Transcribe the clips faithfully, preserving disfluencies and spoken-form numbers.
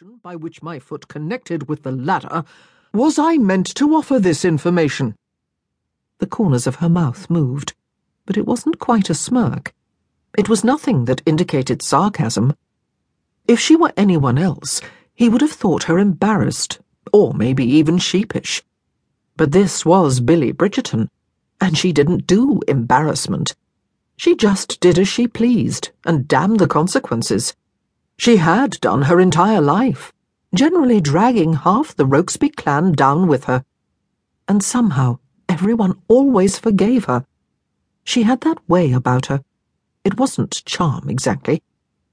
motion by which my foot connected with the ladder, was I meant to offer this information?" The corners of her mouth moved, but it wasn't quite a smirk. It was nothing that indicated sarcasm. If she were anyone else, he would have thought her embarrassed, or maybe even sheepish. But this was Billy Bridgerton, and she didn't do embarrassment. She just did as she pleased, and damn the consequences. She had done her entire life, generally dragging half the Rokesby clan down with her. And somehow everyone always forgave her. She had that way about her. It wasn't charm, exactly.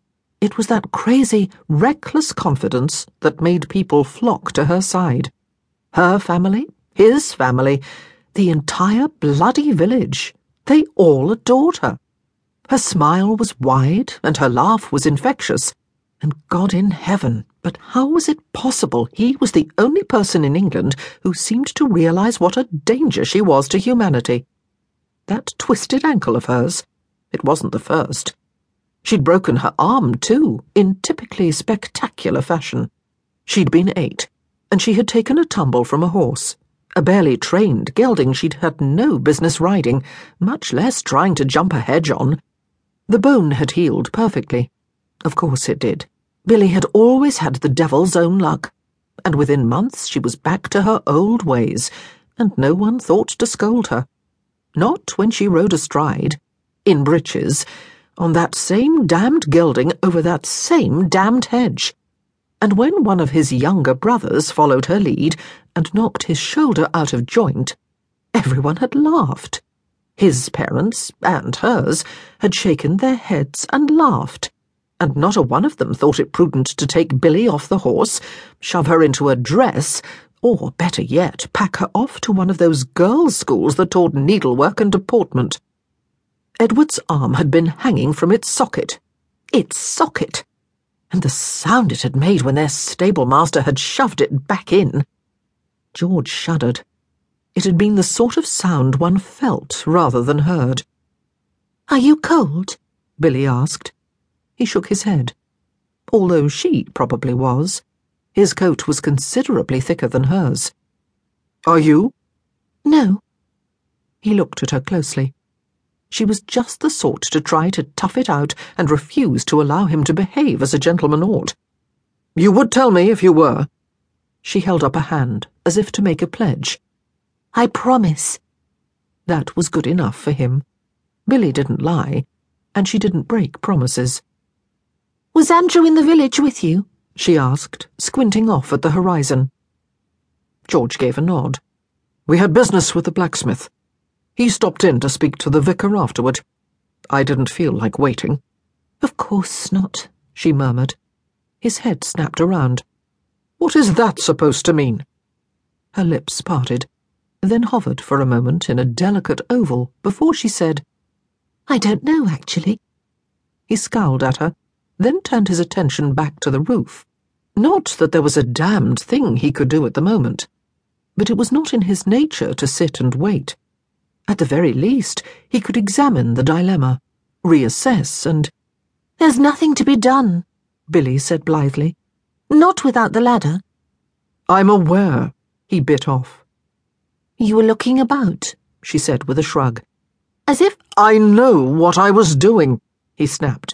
It was that crazy, reckless confidence that made people flock to her side. Her family, his family, the entire bloody village, they all adored her. Her smile was wide and her laugh was infectious. And God in heaven, but how was it possible he was the only person in England who seemed to realize what a danger she was to humanity? That twisted ankle of hers, it wasn't the first. She'd broken her arm, too, in typically spectacular fashion. She'd been eight, and she had taken a tumble from a horse, a barely trained gelding she'd had no business riding, much less trying to jump a hedge on. The bone had healed perfectly. Of course it did. Billy had always had the devil's own luck, and within months she was back to her old ways, and no one thought to scold her. Not when she rode astride, in breeches, on that same damned gelding over that same damned hedge. And when one of his younger brothers followed her lead and knocked his shoulder out of joint, everyone had laughed. His parents, and hers, had shaken their heads and laughed, and not a one of them thought it prudent to take Billy off the horse, shove her into a dress, or, better yet, pack her off to one of those girls' schools that taught needlework and deportment. Edward's arm had been hanging from its socket. Its socket! And the sound it had made when their stable-master had shoved it back in. George shuddered. It had been the sort of sound one felt rather than heard. "Are you cold?" Billy asked. He shook his head. Although she probably was. His coat was considerably thicker than hers. "Are you?" "No." He looked at her closely. She was just the sort to try to tough it out and refuse to allow him to behave as a gentleman ought. "You would tell me if you were." She held up a hand, as if to make a pledge. "I promise." That was good enough for him. Billy didn't lie, and she didn't break promises. "Was Andrew in the village with you?" she asked, squinting off at the horizon. George gave a nod. "We had business with the blacksmith. He stopped in to speak to the vicar afterward. I didn't feel like waiting." "Of course not," she murmured. His head snapped around. "What is that supposed to mean?" Her lips parted, then hovered for a moment in a delicate oval before she said, "I don't know, actually." He scowled at her, then turned his attention back to the roof. Not that there was a damned thing he could do at the moment, but it was not in his nature to sit and wait. At the very least, he could examine the dilemma, reassess, and— "There's nothing to be done," Billy said blithely. "Not without the ladder." "I'm aware," he bit off. "You were looking about," she said with a shrug. "As if—" "I know what I was doing," he snapped.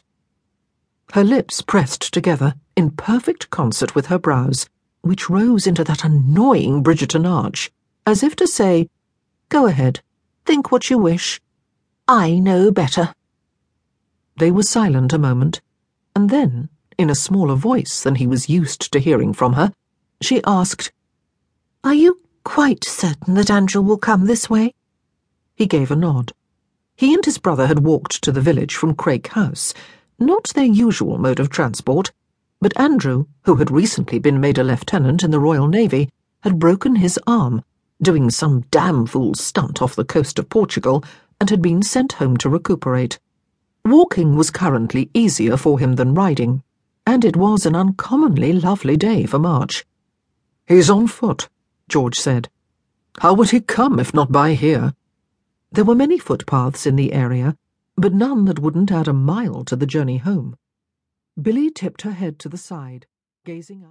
Her lips pressed together in perfect concert with her brows, which rose into that annoying Bridgerton arch, as if to say, "Go ahead. Think what you wish. I know better." They were silent a moment, and then, in a smaller voice than he was used to hearing from her, she asked, "Are you quite certain that Andrew will come this way?" He gave a nod. He and his brother had walked to the village from Craik House, not their usual mode of transport, but Andrew, who had recently been made a lieutenant in the Royal Navy, had broken his arm, doing some damn fool stunt off the coast of Portugal, and had been sent home to recuperate. Walking was currently easier for him than riding, and it was an uncommonly lovely day for March. "He's on foot," George said. "How would he come if not by here?" There were many footpaths in the area, but none that wouldn't add a mile to the journey home. Billy tipped her head to the side, gazing up.